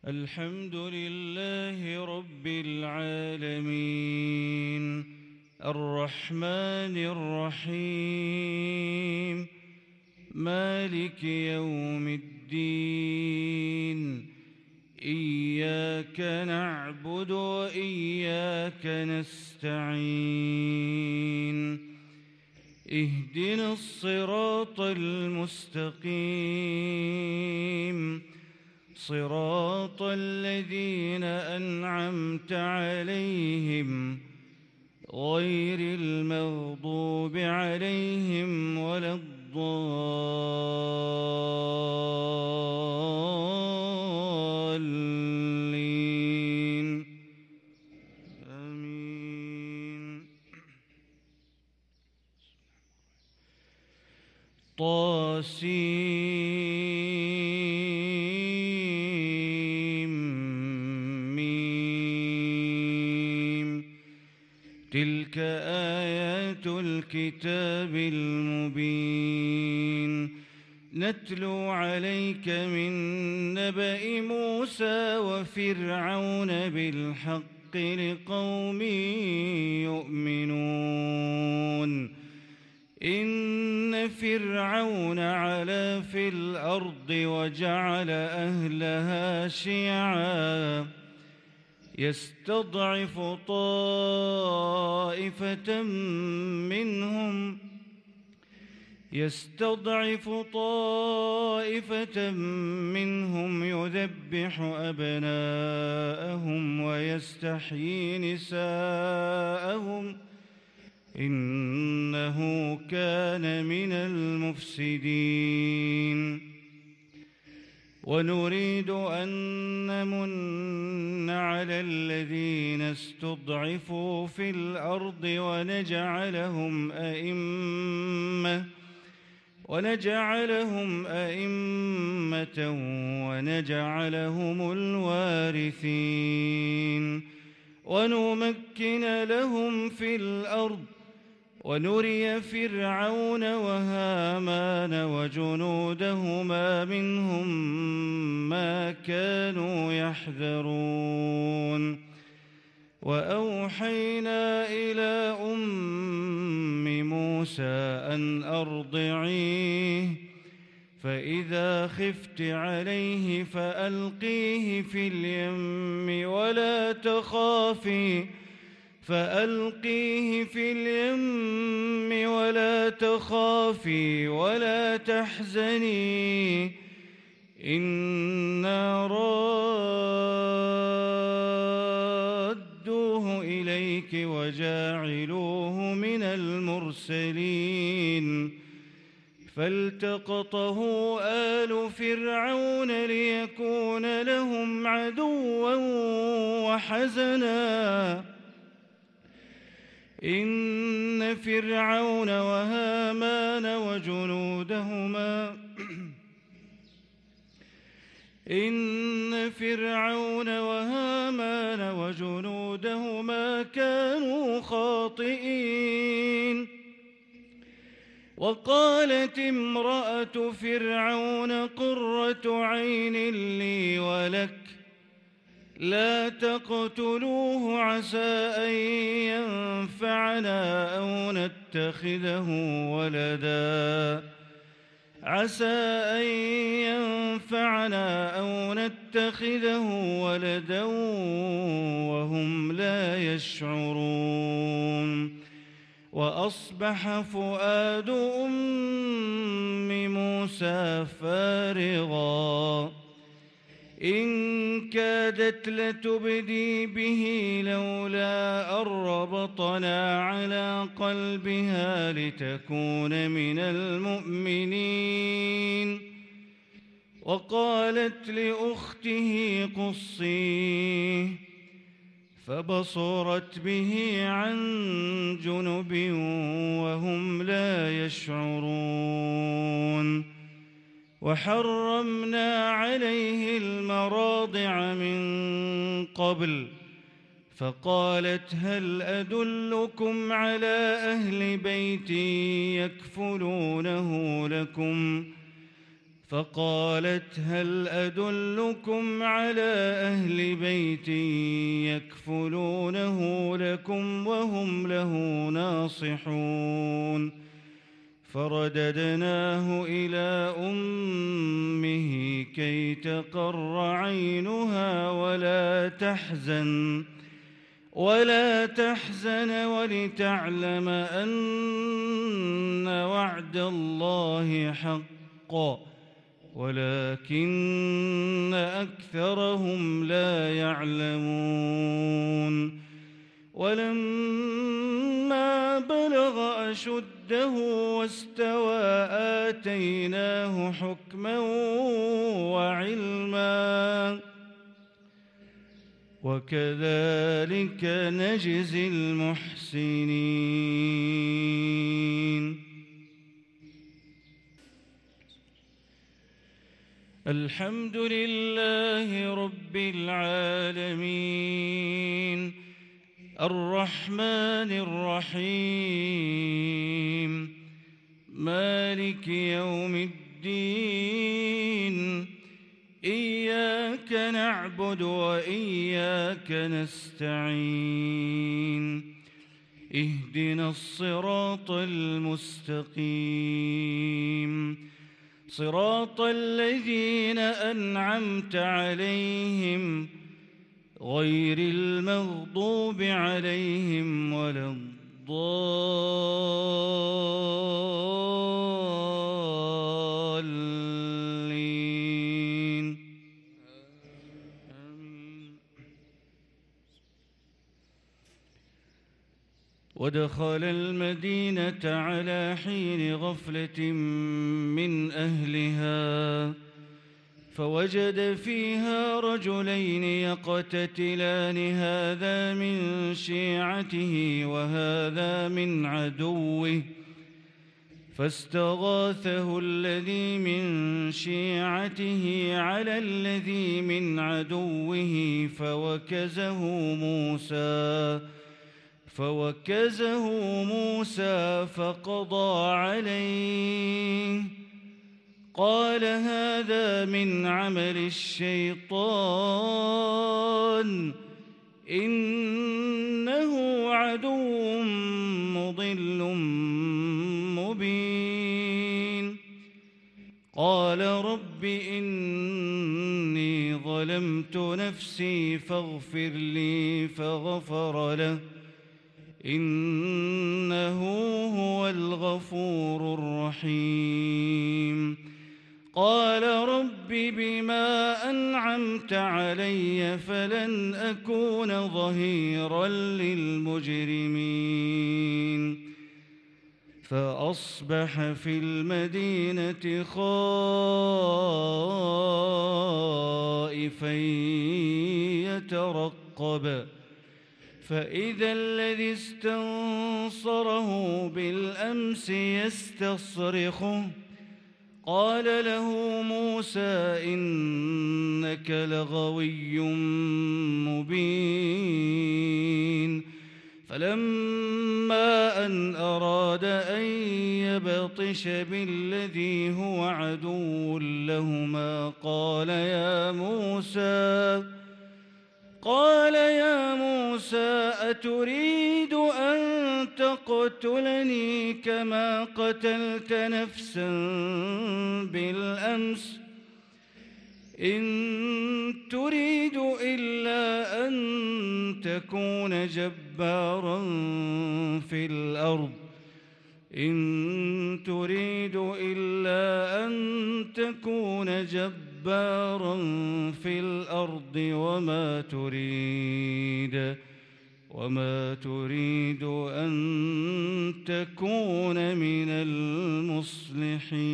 الحمد لله رب العالمين الرحمن الرحيم مالك يوم الدين إياك نعبد وإياك نستعين اهدنا الصراط المستقيم صراط الذين أنعمت عليهم غير المغضوب عليهم ولا الضالين آمين. تلك آيات الكتاب المبين نتلو عليك من نبأ موسى وفرعون بالحق لقوم يؤمنون إن فرعون علا في الأرض وجعل أهلها شيعاً يستضعف طائفة منهم يذبح أبناءهم ويستحيي نساءهم إنه كان من المفسدين ونريد أن نمن على الذين استضعفوا في الأرض ونجعلهم أئمة ونجعلهم الوارثين ونمكن لهم في الأرض ونري فرعون وهامان وجنودهما منهم ما كانوا يحذرون وأوحينا إلى أم موسى أن أرضعيه فإذا خفت عليه فألقيه في اليم ولا تخافي ولا تحزني إنا رادوه إليك وجاعلوه من المرسلين فالتقطه آل فرعون ليكون لهم عدوا وحزنا إن فرعون وهامان وجنودهما كانوا خاطئين وقالت امرأة فرعون قرة عين لي ولك لا تقتلوه عسى أن ينفعنا أو نتخذه ولدا وهم لا يشعرون وأصبح فؤاد أم موسى فارغا إن كادت لتبدي به لولا أن ربطنا على قلبها لتكون من المؤمنين وقالت لأخته قصيه فبصرت به عن جنب وهم لا يشعرون وحرمنا عليه المراضع من قبل فقالت هل أدلكم على أهل بيت يكفلونه لكم فقالت هل أدلكم على أهل بيت يكفلونه لكم وهم له ناصحون فرددناه إلى أمه كي تقر عينها ولا تحزن ولتعلم أن وعد الله حق ولكن أكثرهم لا يعلمون ولما بلغ أشده واستوى آتيناه حكما وعلما وكذلك نجزي المحسنين. الحمد لله رب العالمين الرحمن الرحيم مالك يوم الدين إياك نعبد وإياك نستعين اهدنا الصراط المستقيم صراط الذين أنعمت عليهم غير المغضوب عليهم ولا الضالين آمين. ودخل المدينة على حين غفلة من أهلها فوجد فيها رجلين يقتتلان هذا من شيعته وهذا من عدوه فاستغاثه الذي من شيعته على الذي من عدوه فوكزه موسى فقضى عليه قال هذا من عمل الشيطان إنه عدو مضل مبين قال رب إني ظلمت نفسي فاغفر لي فغفر له إنه هو الغفور الرحيم قال رب بما أنعمت علي فلن أكون ظهيرا للمجرمين فأصبح في المدينة خائفا يترقب فإذا الذي استنصره بالأمس يستصرخه قال له موسى إنك لغوي مبين فلما أن أراد أن يبطش بالذي هو عدو لهما قال يا موسى أتريد أن تقتلني كما قتلت نفسا بالأمس إن تريد إلا أن تكون جبارا في الأرض وما تريد أن تكون من المصلحين.